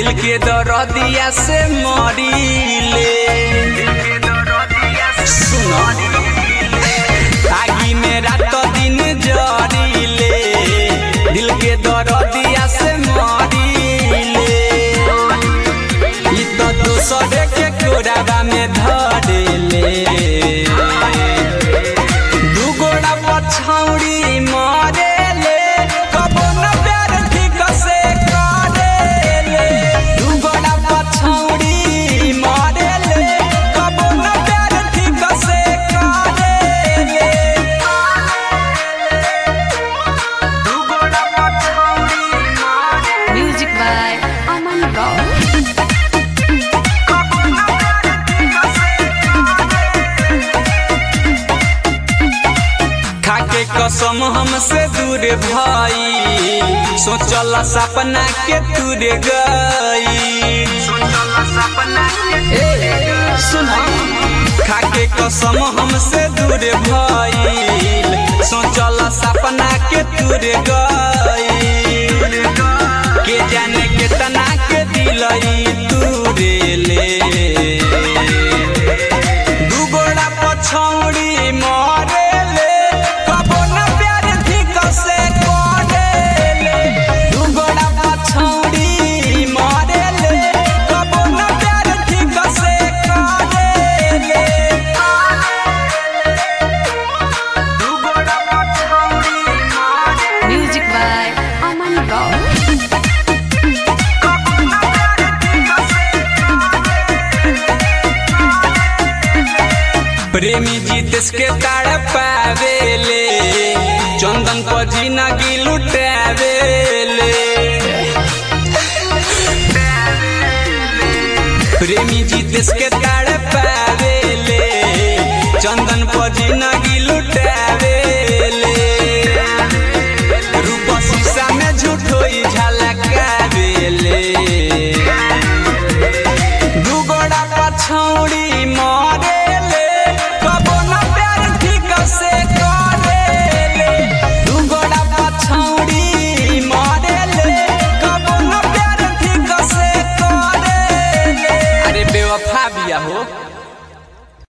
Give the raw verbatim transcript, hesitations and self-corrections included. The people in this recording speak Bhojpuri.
दिल के दर्दिया से मरीले सुनो आगी में रात दिन जरीले दिल के दर्दिया से मरीले ई तो दूसरे के कोराबा में धरेले दू गोड़ा पछौड़ी मारेले कबो न प्यार ठीक से करेले दू गोड़ा पछौड़ी मारेले कबो न प्यार ठीक से करेले दू गोड़ा पछौड़ी मारेले Music by Aman Rao. खाके कसम हमसे दूर भाई सोचला सपना के तूर गई सुना खाके कसम हमसे दूर भाई सोचला सपना के तूर गई के जाने कितना के दिलई तूरे ले दू गोड़ा पछौड़ी मारेले कबो न प्यार ठीक से करेले दू गोड़ा पछौड़ी मारेले कबो न प्यार ठीक से करेले दू गोड़ा पछौड़ी मारेले Music by Aman Rao. प्रेमी जीतेश के ताड़ पावेले चंदन पर जिंदगी लुटावेले प्रेमी जीतेश के ताड़ पावेले चंदन पर जिंदगी लुटावेले रूप शीशा में झूठोई झलकावेले दू गोड़ा पछौड़ी मारेले कबो न प्यार ठीक से करेले दू गोड़ा पछौड़ी मारेले कबो न प्यार ठीक से करेले अरे बेवफा बिया हो।